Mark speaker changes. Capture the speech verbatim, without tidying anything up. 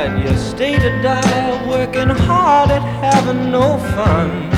Speaker 1: and you stay to die, working hard at having no fun.